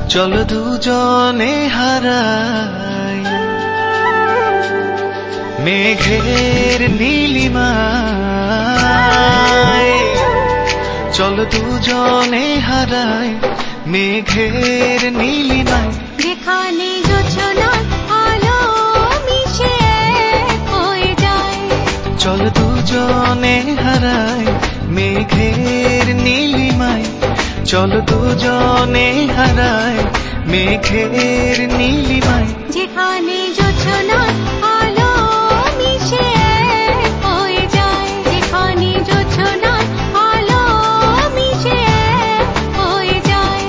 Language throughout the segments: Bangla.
চলো দুজনে হারাই মেঘের নীলিমায়। চলো দুজনে হারাই মেঘের নীলিমায়। যেখানে জোছনার আলো মিশে এক হয়ে যায়। চলো দুজনে হারাই মেঘের নীলিমায়। চলো দুজনে হারাই মেঘের নীলিমায়। যেখানে জোছনার আলো মিশে এক হয়ে যায়। যেখানে জোছনার আলো মিশে এক হয়ে যায়।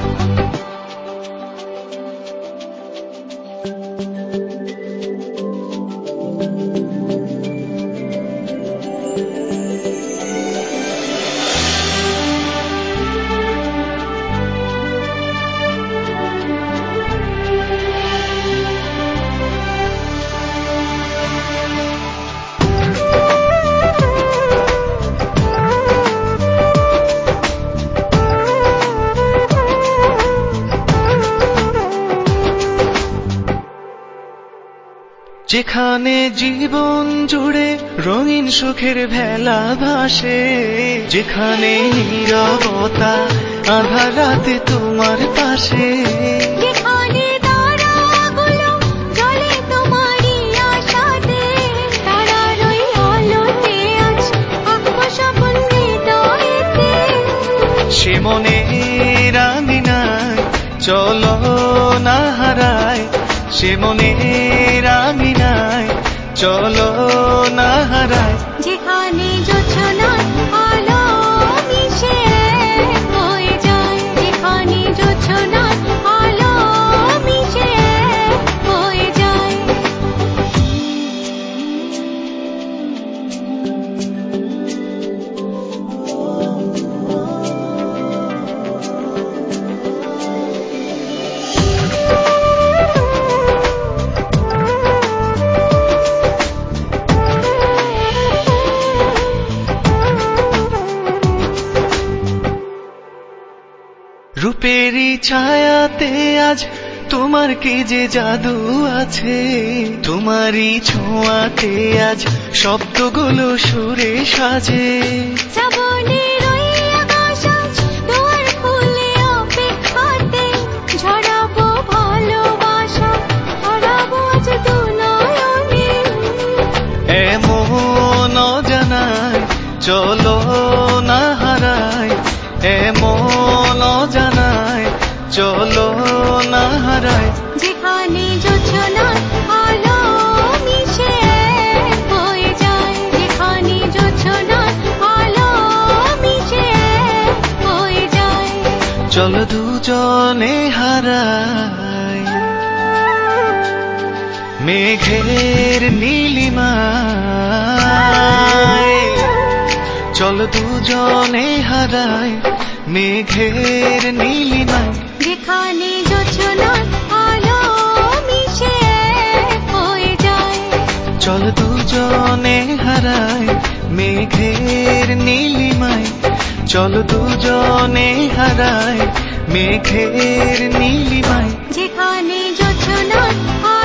যেখানে জীবন জুড়ে রঙিন সুখের ভেলা ভাসে। যেখানে নীরবতা আধার রাতে তোমার পাশে। যেখানে তারাগুলো জ্বলে তোমারই আশাতে। তারার ওই আলোতে আজ আঁকবো স্বপ্ন হৃদয়েতে। সে মনের আঙিনায় চলো না হারায়। সে মনের আঙিনায় চলো না হারায়। যেখানে জোছনার আলো মিশে এক হয়ে যায়। যেখানে জোছনার আলো মিশে এক হয়ে যায়। রূপেরই ছায়াতে আজ তোমার কি যে জাদু আছে। তোমারই ছোঁয়াতে আজ শব্দগুলো সুরে সাজে। শ্রাবণের ওই আকাশ আজ দুয়ার খুলে অপেক্ষাতে। ঝরাবো ভালোবাসা, হারাবো আজ দু নয়নে। এমন অজানায় চলো না হারায়। এমন অজানায় চলো না হারায়। যেখানে জোছনার আলো মিশে এক হয়ে যায়। যেখানে জোছনার আলো মিশে এক হয়ে যায়। চলো দুজনে হারাই মেঘের নীলিমায়। চলো দুজনে হারাই মেঘের নীলিমায়। যেখানে জোছনার আলো মিশে এক হয়ে যায়। চলো দুজনে হারাই মেঘের নীলিমায়। চলো দুজনে হারাই মেঘের নীলিমায়। যেখানে জোছনার